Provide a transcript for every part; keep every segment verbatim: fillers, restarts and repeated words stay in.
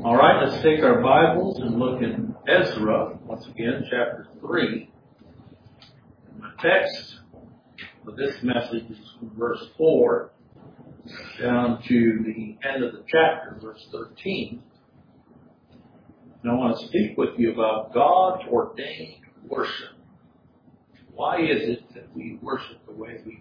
All right, let's take our Bibles and look in Ezra, once again, chapter three. My text for this message is from verse four down to the end of the chapter, verse thirteen. And I want to speak with you about God-ordained worship. Why is it that we worship the way we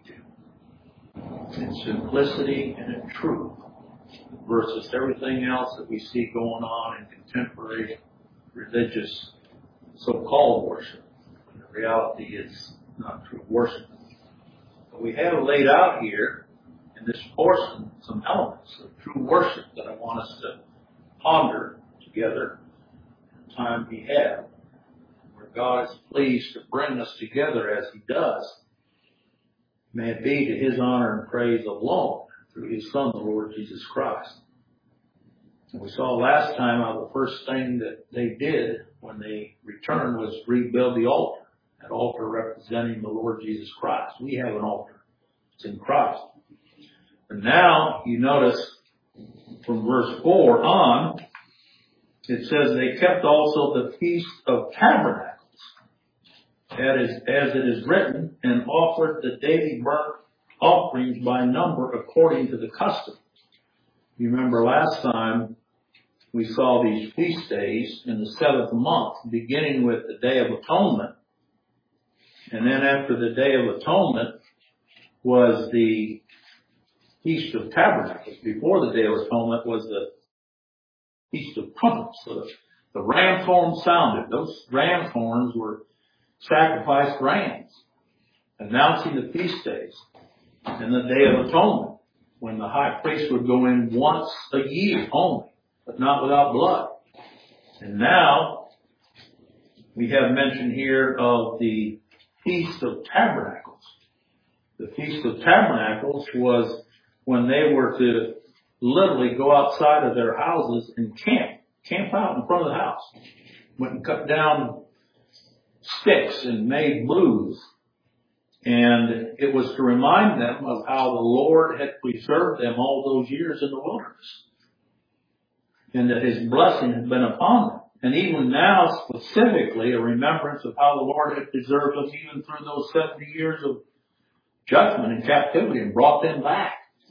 do? In simplicity and in truth, versus everything else that we see going on in contemporary religious so-called worship. The reality is not true worship. But we have laid out here in this portion some elements of true worship that I want us to ponder together in the time we have, where God is pleased to bring us together as He does. May it be to His honor and praise alone, through His Son, the Lord Jesus Christ. And we saw last time how the first thing that they did when they returned was rebuild the altar. That altar representing the Lord Jesus Christ. We have an altar. It's in Christ. And now, you notice from verse four on, it says they kept also the Feast of Tabernacles, that is, as it is written, and offered the daily burnt offerings by number according to the custom. You remember last time we saw these feast days in the seventh month, beginning with the Day of Atonement. And then after the Day of Atonement was the Feast of Tabernacles. Before the Day of Atonement was the Feast of Trumpets. So the, the ram's horn sounded. Those ram's horns were sacrificed rams, announcing the feast days. And the Day of Atonement, when the high priest would go in once a year only, but not without blood. And now, we have mention here of the Feast of Tabernacles. The Feast of Tabernacles was when they were to literally go outside of their houses and camp. Camp out in front of the house. Went and cut down sticks and made booths. And it was to remind them of how the Lord had preserved them all those years in the wilderness. And that His blessing had been upon them. And even now, specifically, a remembrance of how the Lord had preserved them even through those seventy years of judgment and captivity and brought them back.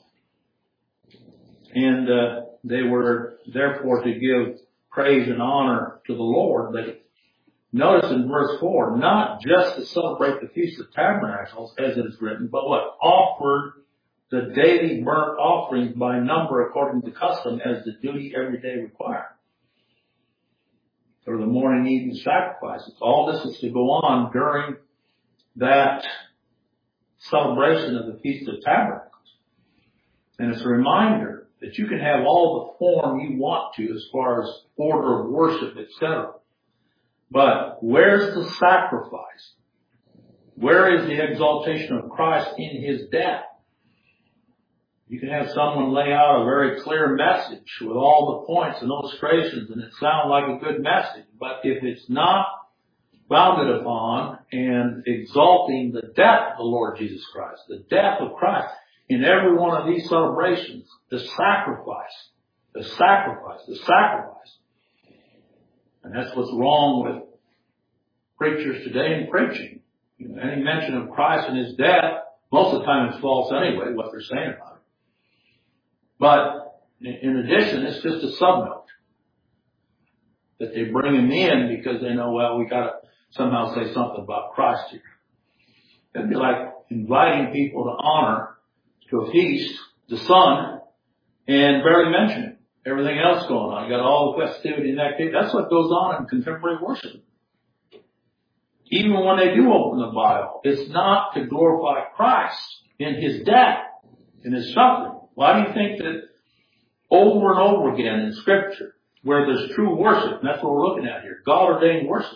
And uh, they were therefore to give praise and honor to the Lord. But notice in verse four, not just to celebrate the Feast of Tabernacles, as it is written, but what? Offered the daily burnt offerings by number according to custom, as the duty every day required. For the morning evening sacrifices. All this is to go on during that celebration of the Feast of Tabernacles. And it's a reminder that you can have all the form you want to as far as order of worship, et cetera. But where's the sacrifice? Where is the exaltation of Christ in His death? You can have someone lay out a very clear message with all the points and illustrations, and it sounds like a good message. But if it's not founded upon and exalting the death of the Lord Jesus Christ, the death of Christ, in every one of these celebrations, the sacrifice, the sacrifice, the sacrifice. And that's what's wrong with preachers today in preaching. You know, any mention of Christ and His death, most of the time it's false anyway, what they're saying about it. But in addition, it's just a subnote that they bring Him in because they know, well, we got to somehow say something about Christ here. It'd be like inviting people to honor to a feast, the Son, and barely mention it. Everything else going on. You got all the festivity and activity. That's what goes on in contemporary worship. Even when they do open the Bible, it's not to glorify Christ in His death, in His suffering. Why do you think that over and over again in Scripture, where there's true worship, and that's what we're looking at here, God-ordained worship,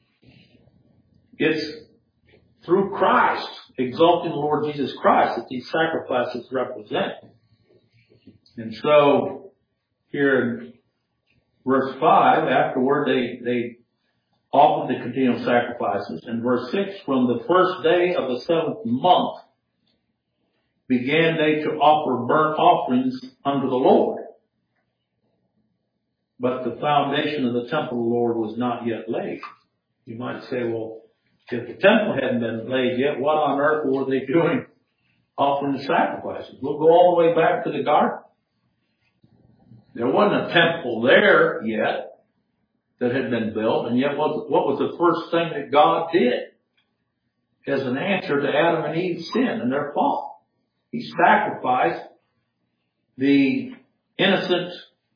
it's through Christ, exalting the Lord Jesus Christ, that these sacrifices represent. And so, here in verse five, afterward they, they offered the continual sacrifices. In verse six, from the first day of the seventh month, began they to offer burnt offerings unto the Lord. but the foundation of the temple of the Lord was not yet laid. You might say, well, if the temple hadn't been laid yet, what on earth were they doing offering the sacrifices? We'll go all the way back to the garden. There wasn't a temple there yet that had been built, and yet what was the first thing that God did as an answer to Adam and Eve's sin and their fall? He sacrificed the innocent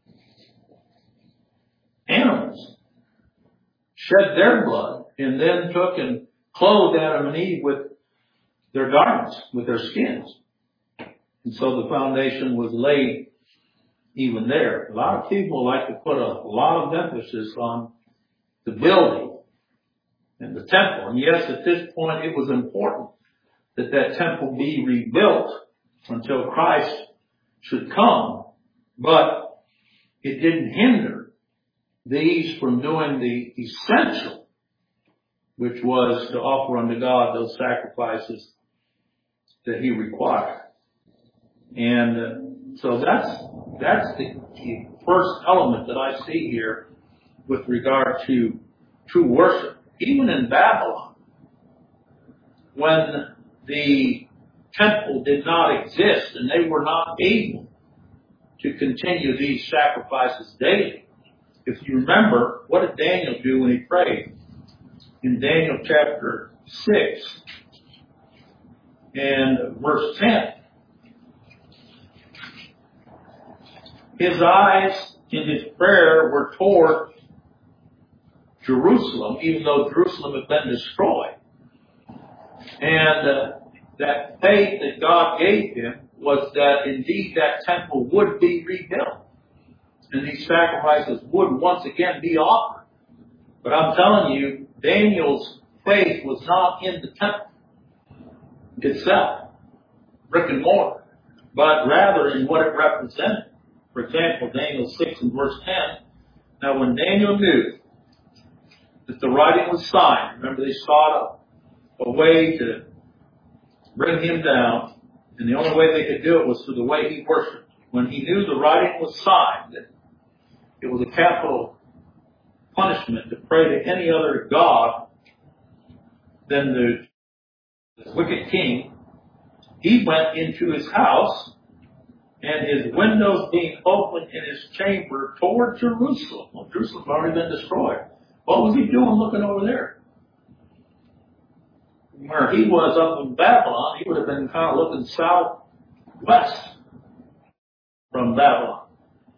animals, shed their blood, and then took and clothed Adam and Eve with their garments, with their skins. And so the foundation was laid even there. A lot of people like to put a lot of emphasis on the building and the temple. And yes, at this point it was important that that temple be rebuilt until Christ should come. But it didn't hinder these from doing the essential, which was to offer unto God those sacrifices that He required. And uh, so that's that's the, the first element that I see here with regard to true worship. Even in Babylon, when the temple did not exist and they were not able to continue these sacrifices daily. If you remember, what did Daniel do when he prayed? In Daniel chapter six and verse ten. His eyes in his prayer were toward Jerusalem, even though Jerusalem had been destroyed. And uh, that faith that God gave him was that indeed that temple would be rebuilt. And these sacrifices would once again be offered. But I'm telling you, Daniel's faith was not in the temple itself, brick and mortar, but rather in what it represented. For example, Daniel six and verse ten. Now when Daniel knew that the writing was signed, remember they sought a, a way to bring him down, and the only way they could do it was through the way he worshiped. When he knew the writing was signed, that it was a capital punishment to pray to any other god than the wicked king, he went into his house, and his windows being open in his chamber toward Jerusalem. Well, Jerusalem had already been destroyed. What was he doing looking over there? Where he was up in Babylon, he would have been kind of looking southwest from Babylon.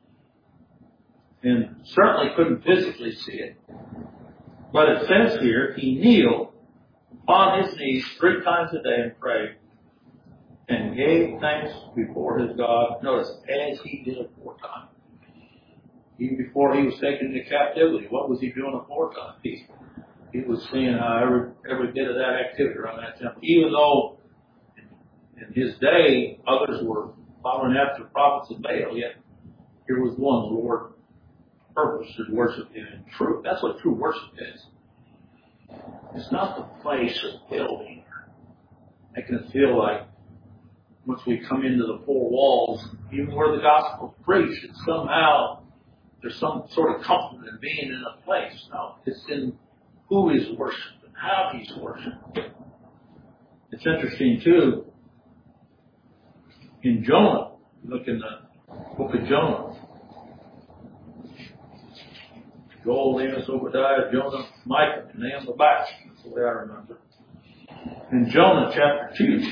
And certainly couldn't physically see it. But it says here, he kneeled upon his knees three times a day and prayed, and gave thanks before his God. Notice, as he did aforetime. Even before he was taken into captivity, what was he doing aforetime? He, he was seeing how every, every bit of that activity around that temple. Even though in, in his day, others were following after the prophets of Baal, yet here was one, the Lord purposed to worship him in truth. That's what true worship is. It's not the place of building, making it feel like once we come into the four walls, even where the gospel is preached, it's somehow there's some sort of comfort in being in a place. No, it's in who is worshipped and how he's worshipped. It's interesting too, in Jonah, look in the book of Jonah. Joel, Amos, Obadiah, Jonah, Micah, and Nahum the Baptist. That's the way I remember. In Jonah chapter two,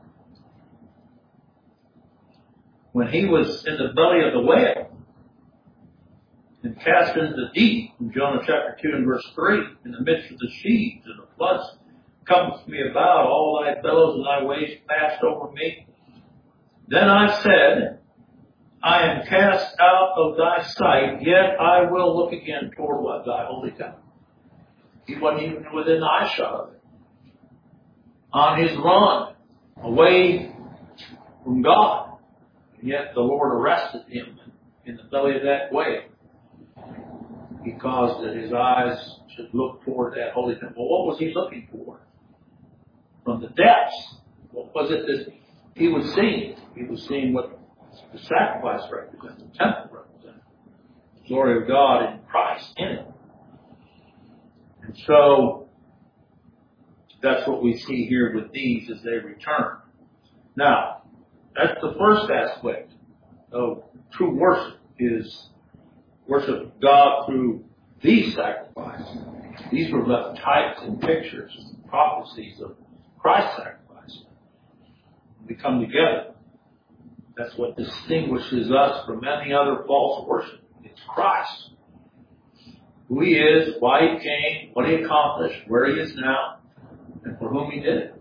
when he was in the belly of the whale and cast into the deep, in Jonah chapter two and verse three, in the midst of the seas and the floods compassed me about, all thy billows and thy waves passed over me. Then I said, I am cast out of thy sight, yet I will look again toward what? Thy holy temple. He wasn't even within eyeshot of it. On his run, away from God. And yet the Lord arrested him in the belly of that whale. He caused that his eyes should look toward that holy temple. What was he looking for? From the depths. What was it that he was seeing? He was seeing what the sacrifice represented, the temple represented. glory of God in Christ in it. And so that's what we see here with these as they return. Now, that's the first aspect of true worship, is worship God through these sacrifices. These were but types and pictures and prophecies of Christ's sacrifice. We come together. That's what distinguishes us from any other false worship. It's Christ. Who He is, why He came, what He accomplished, where He is now, and for whom He did it.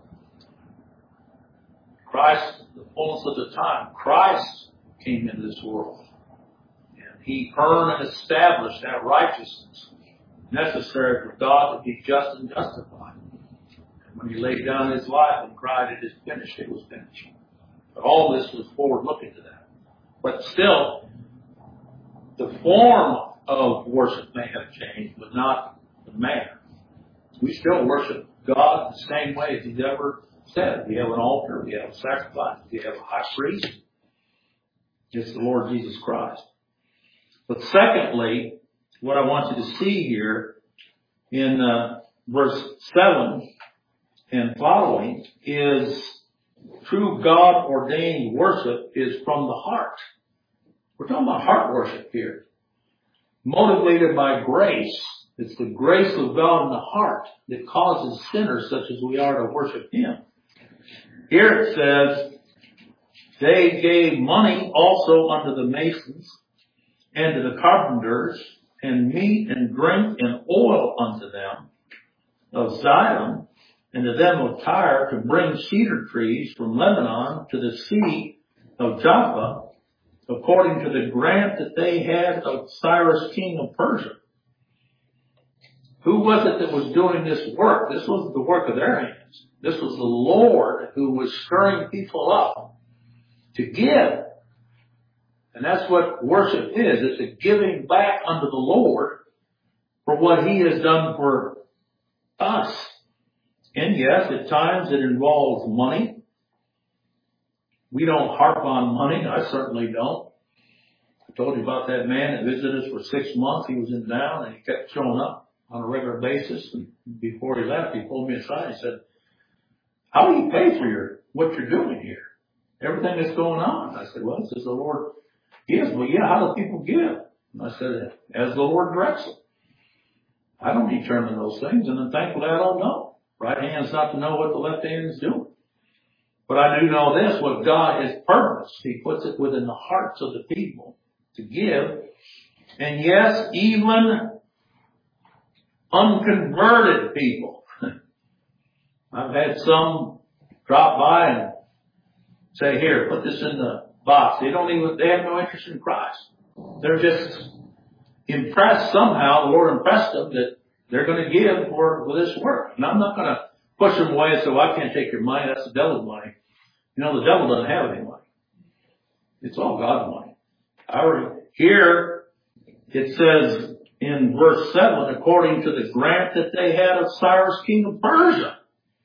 Christ, the fullness of the time, Christ came into this world. And He earned and established that righteousness necessary for God to be just and justified. And when He laid down His life and cried, "It is finished," it was finished. But all this was forward-looking to that. But still, the form of worship may have changed, but not the manner. We still worship God the same way as He's ever said. We have an altar, we have a sacrifice, we have a high priest. It's the Lord Jesus Christ. But secondly, what I want you to see here in uh, verse seven and following is true God-ordained worship is from the heart. We're talking about heart worship here. Motivated by grace. It's the grace of God in the heart that causes sinners such as we are to worship Him. Here it says, they gave money also unto the masons and to the carpenters, and meat and drink and oil unto them of Zion, and to them of Tyre, to bring cedar trees from Lebanon to the sea of Joppa, according to the grant that they had of Cyrus king of Persia. Who was it that was doing this work? This wasn't the work of their hands. This was the Lord who was stirring people up to give. And that's what worship is. It's a giving back unto the Lord for what He has done for us. And yes, at times it involves money. We don't harp on money. I certainly don't. I told you about that man that visited us for six months. He was in town and he kept showing up on a regular basis. And before he left, he pulled me aside and said, "How do you pay for your what you're doing here? Everything that's going on?" I said, "Well, it says the Lord gives." "Well, yeah, how do people give?" And I said, "As the Lord directs them." I don't determine those things, and I'm thankful that I don't know. Right hand's not to know what the left hand is doing. But I do know this, what God has purposed. He puts it within the hearts of the people to give. And yes, even unconverted people. I've had some drop by and say, "Here, put this in the box." They don't even, they have no interest in Christ. They're just impressed somehow. The Lord impressed them that they're going to give for, for this work. And I'm not going to push them away and say, "Well, I can't take your money. That's the devil's money." You know, the devil doesn't have any money. It's all God's money. I already, here it says in verse seven, according to the grant that they had of Cyrus king of Persia.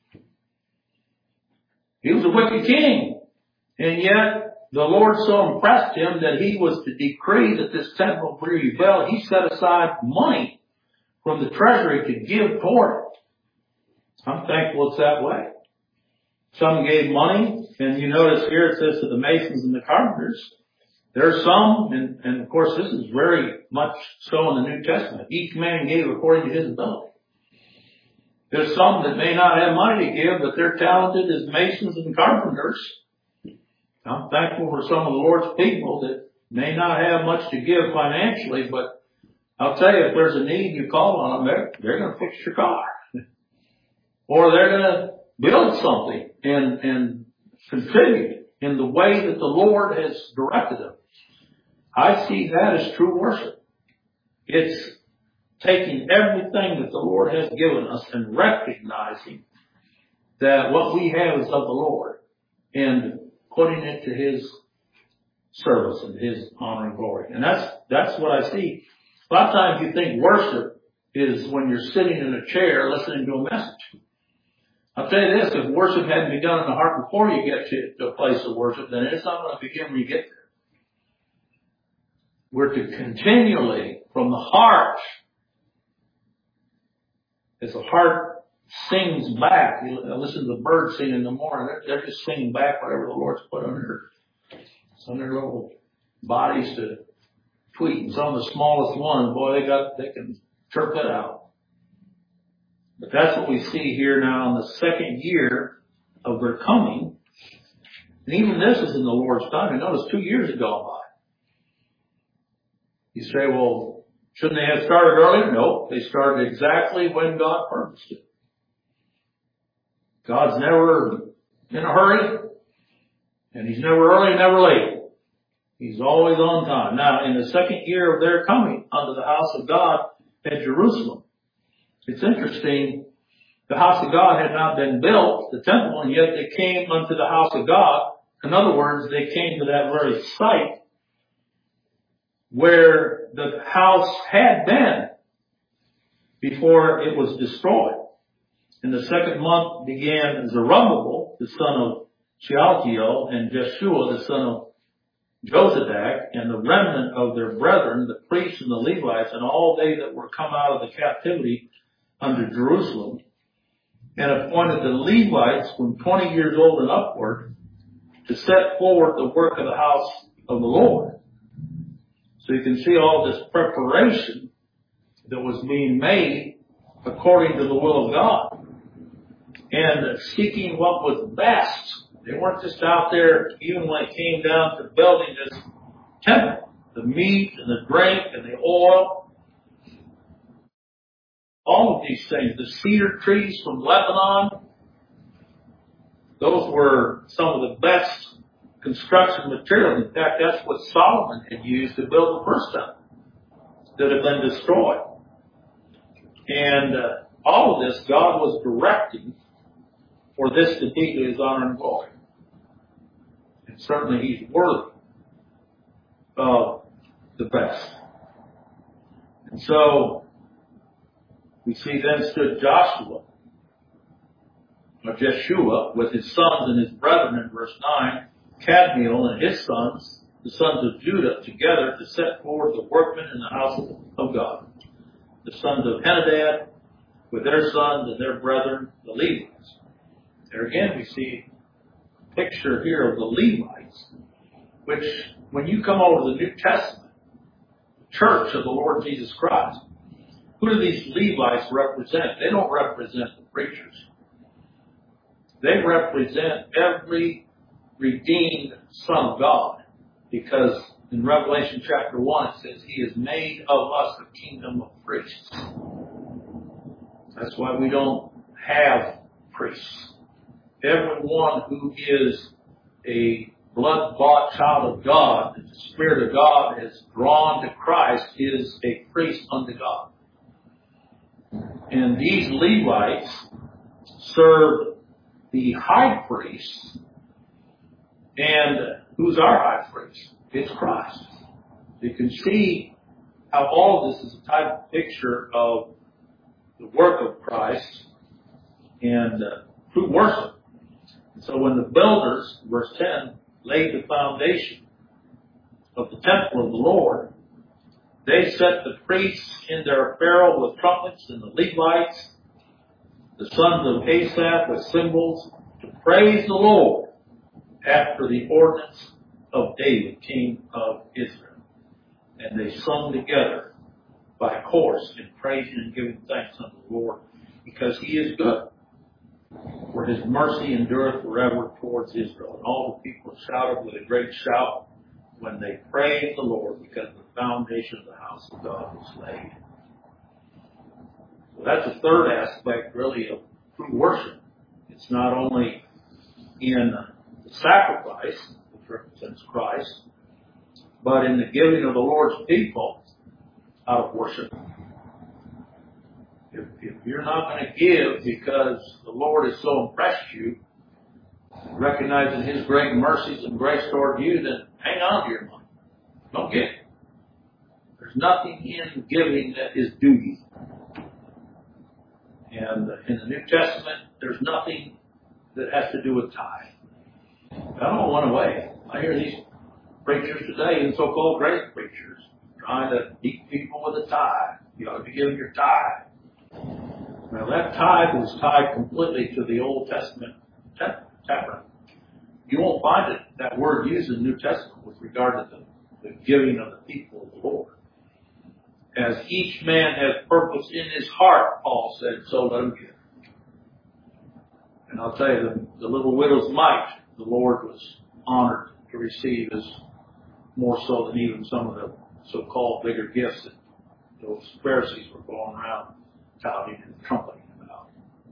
He was a wicked king. And yet the Lord so impressed him that he was to decree that this temple be rebuilt. He set aside money from the treasury to give toward it. I'm thankful it's that way. Some gave money, and you notice here it says to the masons and the carpenters. There are some, and, and of course this is very much so in the New Testament. Each man gave according to his ability. There's some that may not have money to give, but they're talented as masons and carpenters. I'm thankful for some of the Lord's people that may not have much to give financially, but I'll tell you, if there's a need, you call on them, they're, they're going to fix your car. Or they're going to build something and, and contribute in the way that the Lord has directed them. I see that as true worship. It's taking everything that the Lord has given us and recognizing that what we have is of the Lord and putting it to His service and His honor and glory. And that's, that's what I see. A lot of times you think worship is when you're sitting in a chair listening to a message. I'll tell you this, if worship hadn't begun in the heart before you get to, to a place of worship, then it's not going to begin when you get there. we're to continually, from the heart, as the heart sings back, you listen to the birds sing in the morning, they're, they're just singing back whatever the Lord's put on their, on their little bodies to tweet. And some of the smallest ones, boy, they got, they can chirp it out. But that's what we see here now in the second year of their coming. And even this is in the Lord's time. And notice two years have gone by. You say, well, shouldn't they have started earlier? No, they started exactly when God purposed it. God's never in a hurry, and He's never early, never late. He's always on time. Now, in the second year of their coming unto the house of God at Jerusalem, it's interesting, the house of God had not been built, the temple, and yet they came unto the house of God. In other words, they came to that very site where the house had been before it was destroyed. In the second month began Zerubbabel, the son of Shealtiel, and Jeshua, the son of Jozadak, and the remnant of their brethren, the priests and the Levites, and all they that were come out of the captivity under Jerusalem, and appointed the Levites from twenty years old and upward to set forward the work of the house of the Lord. So you can see all this preparation that was being made according to the will of God, and seeking what was best. They weren't just out there, even when it came down to building this temple, the meat and the drink and the oil, all of these things, the cedar trees from Lebanon, those were some of the best construction materials. In fact, that's what Solomon had used to build the first temple that had been destroyed. And uh, all of this God was directing for this to be to His honor and glory. And certainly He's worthy of the best. And so we see then stood Joshua, or Jeshua, with his sons and his brethren in verse nine, Kadmiel and his sons, the sons of Judah, together to set forward the workmen in the house of God. The sons of Henadad, with their sons and their brethren, the Levites. There again we see a picture here of the Levites, which when you come over to the New Testament, the church of the Lord Jesus Christ, who do these Levites represent? They don't represent the preachers. They represent every redeemed son of God, because in Revelation chapter one it says He has made of us a kingdom of priests. That's why we don't have priests. Everyone who is a blood-bought child of God, that the Spirit of God has drawn to Christ, is a priest unto God. And these Levites served the high priest. And who's our high priest? It's Christ. You can see how all of this is a type of picture of the work of Christ and uh, true worship. And so when the builders, verse ten, laid the foundation of the temple of the Lord, they set the priests in their apparel with trumpets, and the Levites, the sons of Asaph, with cymbals, to praise the Lord after the ordinance of David, king of Israel. And they sung together by chorus in praising and giving thanks unto the Lord, because He is good, for His mercy endureth forever towards Israel. And all the people shouted with a great shout when they praised the Lord, because the foundation of the house of God was laid. So that's a third aspect, really, of true worship. It's not only in the sacrifice, which represents Christ, but in the giving of the Lord's people out of worship. If, if you're not going to give because the Lord has so impressed you, recognizing His great mercies and grace toward you, then hang on to your money. Don't give. There's nothing in giving that is duty. And in the New Testament, there's nothing that has to do with tithe. That all went away. I hear these preachers today, and so-called great preachers, trying to beat people with a tithe. You ought to be giving your tithe. Now that tithe was tied completely to the Old Testament tabernacle. You won't find it, that word used in the New Testament with regard to the, the giving of the people of the Lord. As each man has purpose in his heart, Paul said, so let him give. And I'll tell you, the, the little widow's mite, the Lord was honored to receive as more so than even some of the so-called bigger gifts that those Pharisees were going around touting and trumpeting about.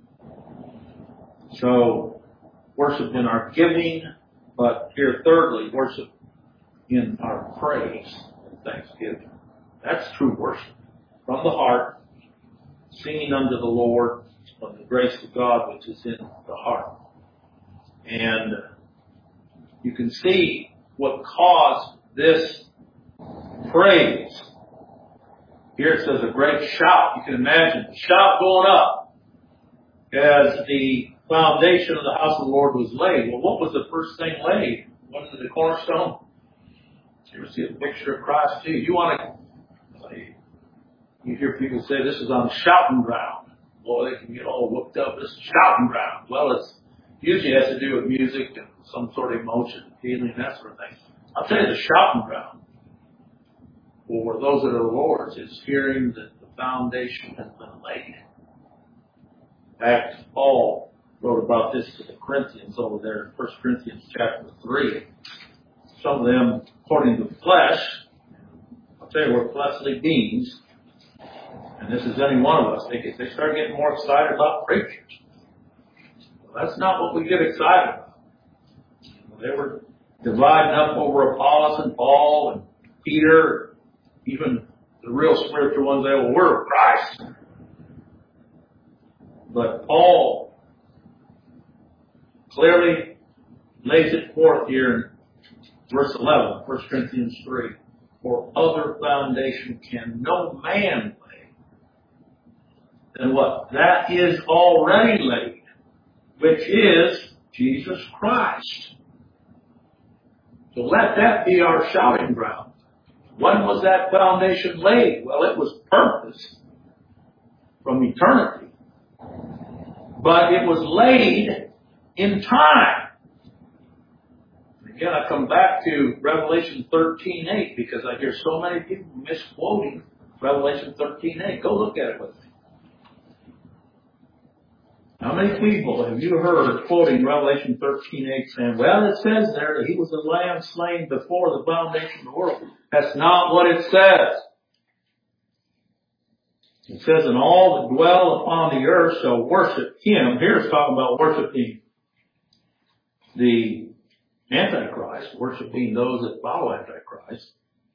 So, worship in our giving, but here thirdly, worship in our praise and thanksgiving. That's true worship. From the heart, singing unto the Lord from the grace of God which is in the heart. And you can see what caused this praise. Here it says a great shout. You can imagine the shout going up as the foundation of the house of the Lord was laid. Well, what was the first thing laid? Wasn't it the cornerstone? You ever see a picture of Christ too? You want to, you hear people say this is on shouting ground. Boy, they can get all whooped up. This is shouting ground. Well, it's usually has to do with music and some sort of emotion, feeling, that sort of thing. I'll tell you, the shouting ground for those that are the Lord's is hearing that the foundation has been laid. In fact, Paul wrote about this to the Corinthians over there in First Corinthians chapter three. Some of them, according to the flesh, I'll tell you, we're fleshly beings. And this is any one of us. They, get, they start getting more excited about preachers. Well, that's not what we get excited about. They were dividing up over Apollos and Paul and Peter, even the real spiritual ones. They were, we're Christ. But Paul clearly lays it forth here in verse eleven, First Corinthians three. For other foundation can no man lay than what? That is already laid, which is Jesus Christ. So let that be our shouting ground. When was that foundation laid? Well, it was purposed from eternity. But it was laid in time. Again, I come back to Revelation thirteen eight because I hear so many people misquoting Revelation thirteen eight. Go look at it with me. How many people have you heard quoting Revelation thirteen eight saying, well, it says there that he was the lamb slain before the foundation of the world. That's not what it says. It says, and all that dwell upon the earth shall worship him. Here's talking about worshiping the Antichrist, worshiping those that follow Antichrist.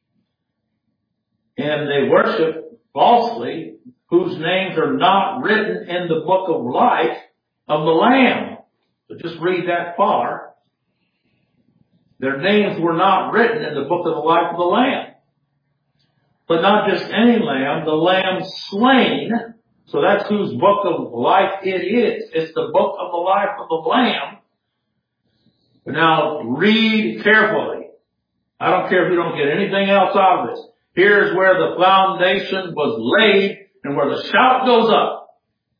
And they worship falsely whose names are not written in the book of life of the Lamb. So just read that far. Their names were not written in the book of the life of the Lamb. But not just any lamb, the lamb slain. So that's whose book of life it is. It's the book of the life of the Lamb. But now read carefully. I don't care if you don't get anything else out of this. Here's where the foundation was laid and where the shout goes up.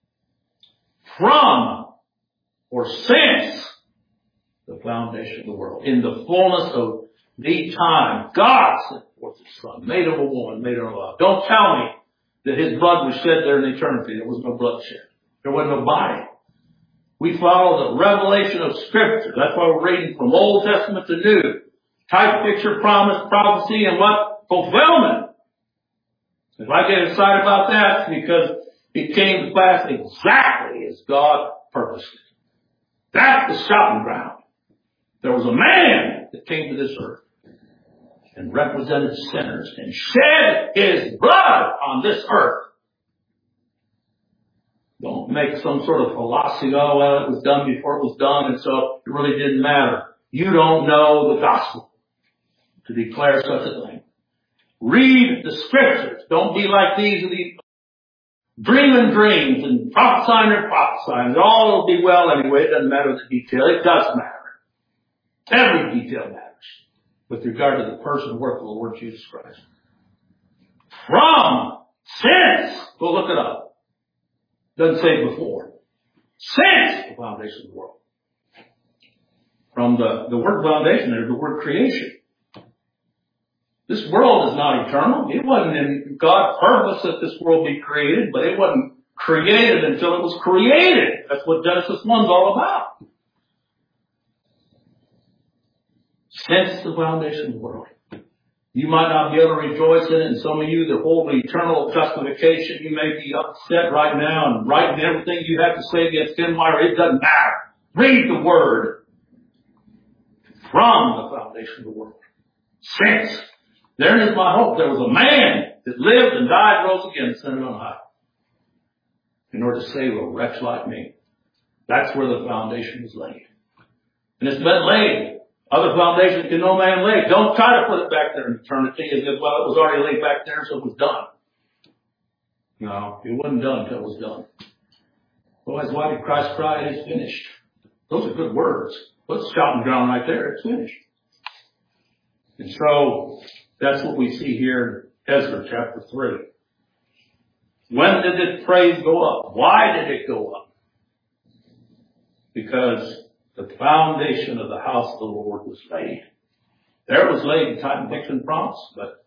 From or since the foundation of the world. In the fullness of the time, God sent forth His Son, made of a woman, made of a love. Don't tell me that His blood was shed there in eternity. There was no bloodshed. There wasn't no body. We follow the revelation of Scripture. That's why we're reading from Old Testament to New. Type, picture, promise, prophecy, and what? Fulfillment. If I get excited about that, it's because it came to pass exactly as God purposed it. That's the shouting ground. There was a man that came to this earth and represented sinners and shed His blood on this earth. Don't make some sort of philosophy, oh, well, it was done before it was done, and so it really didn't matter. You don't know the gospel to declare such a thing. Read the Scriptures. Don't be like these of these dreaming dreams and prophesying and prophesying. It all will be well anyway. It doesn't matter the detail. It does matter. Every detail matters with regard to the person and work of the Lord Jesus Christ. From, since, go look it up. Doesn't say before. Since the foundation of the world. From the, the word foundation, there's the word creation. This world is not eternal. It wasn't in God's purpose that this world be created, but it wasn't created until it was created. That's what Genesis one's all about. Since the foundation of the world. You might not be able to rejoice in it, and some of you that hold eternal justification, you may be upset right now and writing everything you have to say against him. It doesn't matter. Read the word. From the foundation of the world. Since. There is my hope. There was a man that lived and died, rose again, and ascended on high. In order to save a wretch like me. That's where the foundation was laid. And it's been laid. Other foundations can no man lay. Don't try to put it back there in eternity as if, well, it was already laid back there, so it was done. No, it wasn't done until it was done. Otherwise, why did Christ cry, it is finished? Those are good words. Put the shouting ground right there, it's finished. And so, that's what we see here in Ezra chapter three. When did this praise go up? Why did it go up? Because the foundation of the house of the Lord was laid. There was laid in time, fixed, and promise, but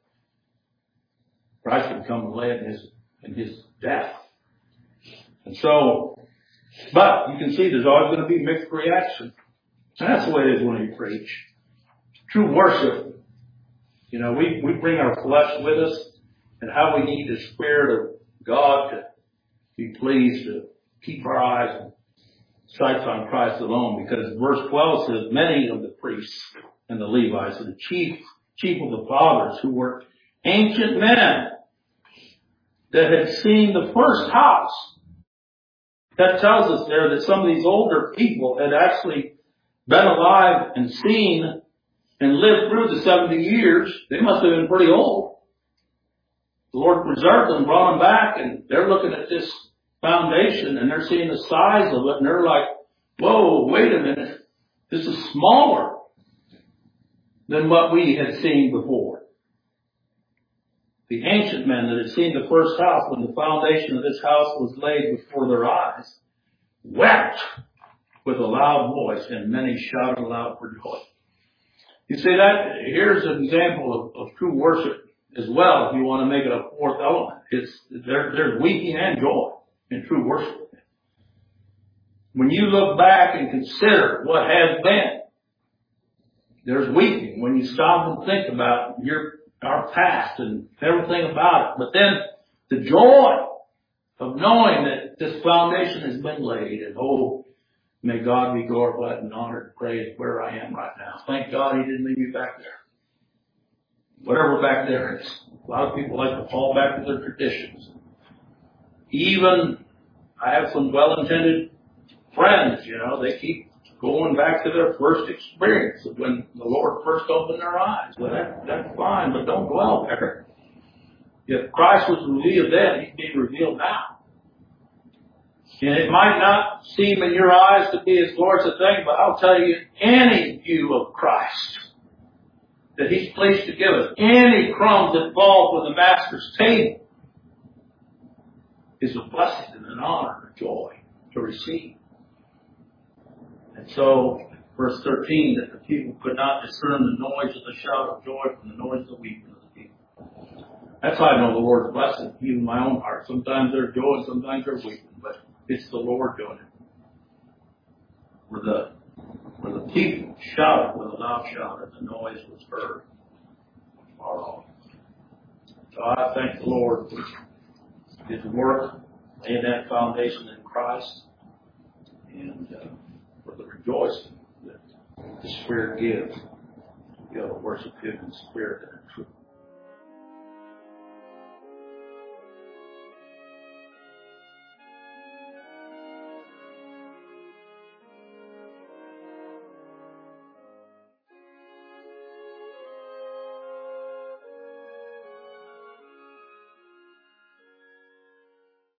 Christ would come and lay it in his, in his death. And so, but you can see there's always going to be mixed reaction. And that's the way it is when you preach. True worship. You know, we, we bring our flesh with us, and how we need the Spirit of God to be pleased to keep our eyes and sights on Christ alone, because verse twelve says, many of the priests and the Levites and the chief, chief of the fathers who were ancient men that had seen the first house. That tells us there that some of these older people had actually been alive and seen and lived through the seventy years. They must have been pretty old. The Lord preserved them, brought them back, and they're looking at this foundation and they're seeing the size of it, and they're like, whoa, wait a minute. This is smaller than what we had seen before. The ancient men that had seen the first house when the foundation of this house was laid before their eyes wept with a loud voice, and many shouted aloud for joy. You see that? Here's an example of, of true worship as well, if you want to make it a fourth element. It's, there, there's weeping and joy in true worship. When you look back and consider what has been, there's weeping when you stop and think about your our past and everything about it. But then the joy of knowing that this foundation has been laid, and oh, may God be glorified and honored and praised where I am right now. Thank God he didn't leave me back there. Whatever back there is. A lot of people like to fall back to their traditions. Even I have some well-intended friends, you know, they keep going back to their first experience of when the Lord first opened their eyes. Well, that, that's fine, but don't dwell there. If Christ was revealed then, he's being revealed now. And it might not seem in your eyes to be as glorious a thing, but I'll tell you, any view of Christ that he's pleased to give us, any crumbs that fall from the Master's table, is a blessing and an honor and a joy to receive. And so, verse thirteen, that the people could not discern the noise of the shout of joy from the noise of the weeping of the people. That's how I know the Lord's blessing, even my own heart. Sometimes there's joy and sometimes there's weeping, but it's the Lord doing it. Where the, where the people shouted with a loud shout and the noise was heard far off. So I thank the Lord for his work, laying that foundation in Christ, and uh, for the rejoicing that the Spirit gives to be able to worship him in spirit and truth.